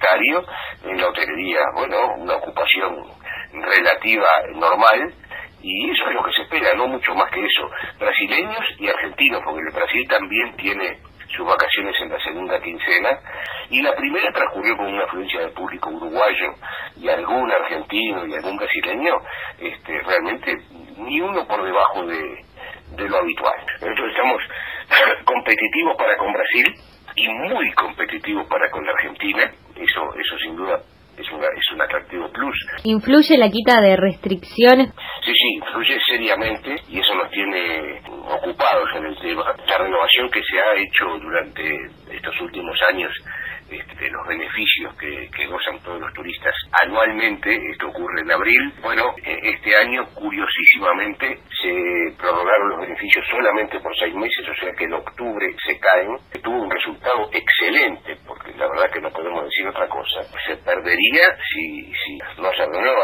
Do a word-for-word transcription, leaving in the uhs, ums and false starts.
precario en la hotelería. Bueno, una ocupación relativa normal, y eso es lo que se espera, no mucho más que eso. Brasileños y argentinos, porque el Brasil también tiene sus vacaciones en la segunda quincena, y la primera transcurrió con una afluencia de público uruguayo y algún argentino y algún brasileño, este, realmente ni uno por debajo de, de lo habitual. Nosotros estamos competitivos para con Brasil y muy competitivos para con la Argentina, eso eso sin duda es, una, es un atractivo plus. ¿Influye la quita de restricciones? Sí, sí, influye seriamente, y eso nos tiene ocupados en el tema. La renovación que se ha hecho durante estos últimos años, este, de los beneficios que, que gozan todos los turistas anualmente, esto ocurre en abril. Bueno, este año, curiosísimamente, se prorrogaron los beneficios solamente por seis meses, o sea que en octubre se caen. Tuvo un resultado excelente, porque la verdad que no podemos decir otra cosa. Se perdería si, si no se renueva